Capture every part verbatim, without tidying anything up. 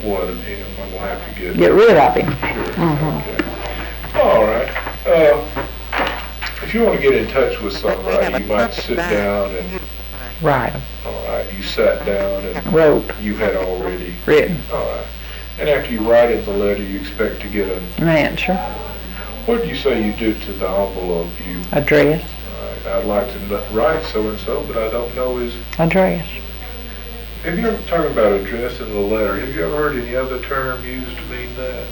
what of him? I'm going to have to get... Get rid of him. Sure, Mm-hmm. okay. All right. Uh, if you want to get in touch with somebody, you might sit down and... Write them. All right, you sat down and... Wrote. You had already... Written. All right. And after you write in the letter, you expect to get an... An answer. What do you say you do to the envelope? You... Address. All right, I'd like to kn- write so-and-so, but I don't know his... Address. Have you ever, talking about address in the letter, have you ever heard any other term used to mean that?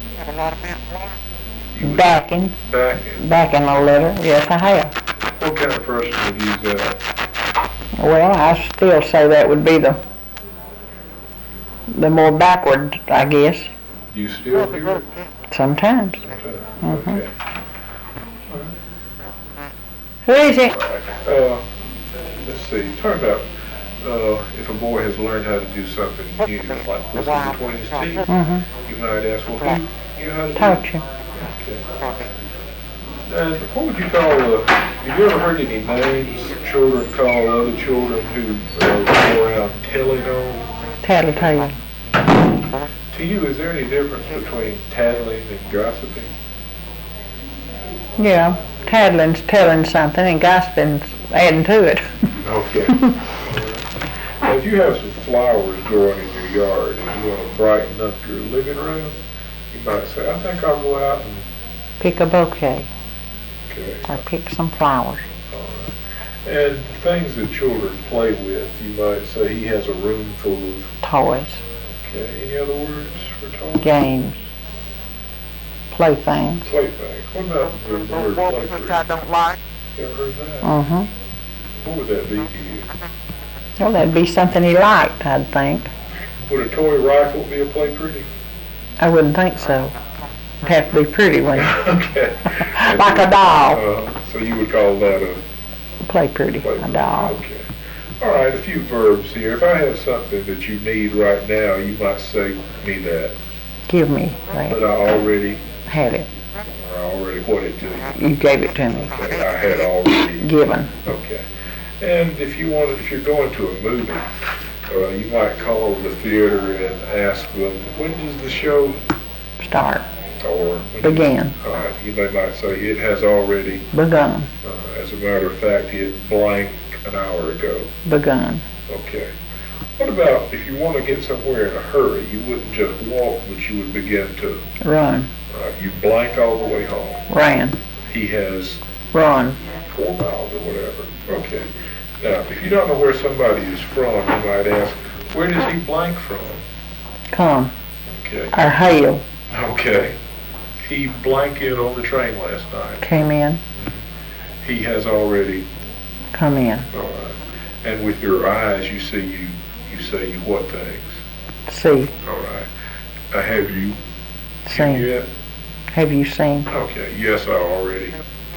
You would- Backing. Backing. Backing a letter. Yes, I have. What kind of person would use that? Well, I still say that would be the the more backward, I guess. You still hear it? Sometimes. Okay. Mhm. Okay. Who is it? Uh, let's see. Talk about uh, if a boy has learned how to do something new, like whistle between his teeth, Mm-hmm. you might ask, well, who knew how to do Taught it? you. Okay. And what would you call, uh, have you ever heard any names children call other children who uh, go around telling on? Tattletale. To you, is there any difference between tattling and gossiping? Yeah. Tattling's telling something and gossiping's adding to it. Okay. Now, if you have some flowers growing in your yard and you want to brighten up your living room, you might say, I think I'll go out and... Pick a bouquet. Okay. Or pick some flowers. All right. And things that children play with, you might say he has a room full of... Toys. Okay. Any other words for toys? Games. Playthings. Playthings. What about the word plaything? I don't like. You ever heard that? Mm-hmm. What would that be to you? Well, that'd be something he liked, I'd think. Would a toy rifle be a play pretty? I wouldn't think so. It'd have to be pretty, wouldn't it? Okay. Like a doll. Uh, so you would call that a Play pretty, play a pretty. doll. Okay. All right, a few verbs here. If I have something that you need right now, you might say me that. Give me But that. I already, Have it. or I already what it to you. You gave it to me. Okay, I had already. Given. Okay. And if you wanted, if you're going to a movie, uh, you might call the theater and ask them, when does the show Start. or when Begin. All right, you they might say it has already. Begun. Uh, as a matter of fact, it blank an hour ago. Begun. Okay. What about if you want to get somewhere in a hurry? You wouldn't just walk, but you would begin to. Run. Uh, you blank all the way home. Ran. He has Run. four miles or whatever. Okay. Now, if you don't know where somebody is from, you might ask, where does he blank from? Come. Okay. Or hail. Okay. He blanked in on the train last night. Came in. He has already. Come in. All right. And with your eyes, you see you. You say you what things? See. All right. Uh, have you? Seen. Yet? Have you seen? Okay. Yes, I already.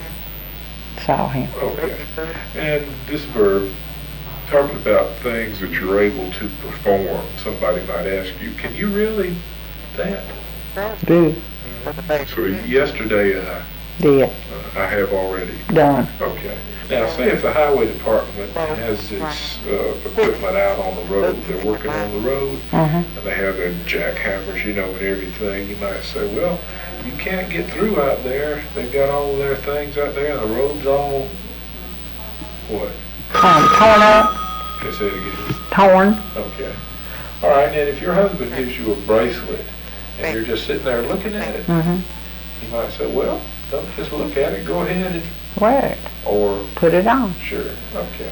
Saw him. Okay. And this verb, talking about things that you're able to perform. Somebody might ask you, can you really that? Do. So yesterday, uh, Did. uh, I have already. Done. Okay. Now, say if the highway department has its uh, equipment out on the road, they're working on the road, Mm-hmm. and they have their jackhammers, you know, and everything, you might say, well, you can't get through out there. They've got all of their things out there, and the road's all, what? Um, torn up. Can I say it again? Torn. Okay. All right, and if your husband gives you a bracelet, and you're just sitting there looking at it, Mm-hmm. you might say, well, don't just look at it, go ahead and, Wear it. or, Put it on. sure, okay.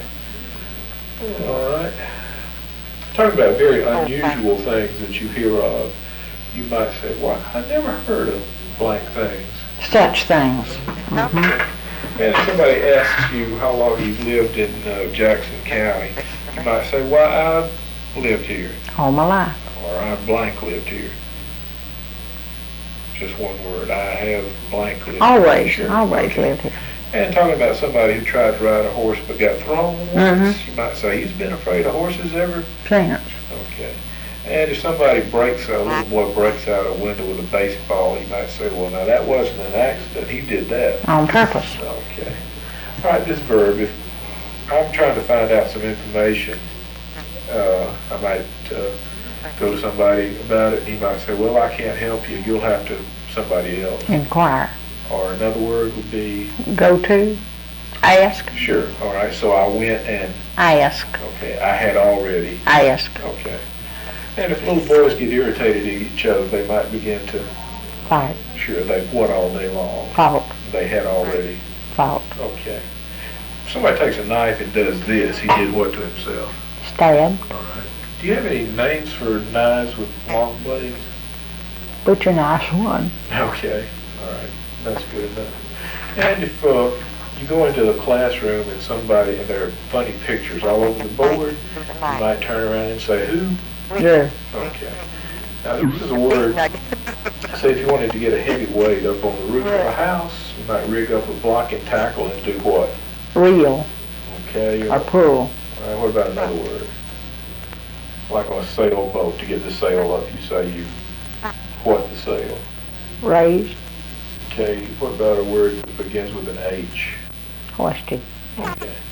All right. Talking about very unusual things that you hear of, you might say, well, I never heard of blank things. Such things. Mm-hmm. And if somebody asks you how long you've lived in uh, Jackson County, you might say, well, I've lived here, All my life. or I blank lived here. Just one word, I have blank lived here. Always. Sure. Always Okay. lived here. And talking about somebody who tried to ride a horse but got thrown once, Mhm. you might say, he's been afraid of horses ever? Since. Okay. And if somebody breaks, a little boy breaks out a window with a baseball, you might say, well, now that wasn't an accident, he did that. On purpose. Okay. All right, this verb, if I'm trying to find out some information, uh, I might uh, go to somebody about it, and he might say, well, I can't help you, you'll have to, somebody else. Inquire. Or another word would be, Go to. Ask. sure, all right, so I went and, Ask. okay, I had already, Ask. okay. And if little boys get irritated at each other, they might begin to, Fight. sure, they what all day long, Fault. they had already, Fault. okay. If somebody takes a knife and does this, he did what to himself? Stab. All right. Do you have any names for knives with long blades? Butcher knife's one. Okay, all right, that's good enough. And if uh, you go into the classroom and somebody, and there are funny pictures all over the board, you might turn around and say, who? Drew. Okay. Now, this is a word, say if you wanted to get a heavy weight up on the roof of a house, you might rig up a block and tackle and do what? Reel. Okay. Or pull. All right, what about another word? Like on a sailboat, to get the sail up, you say you, what the sail? Raised. Okay, what about a word that begins with an H? Hoisted. Okay.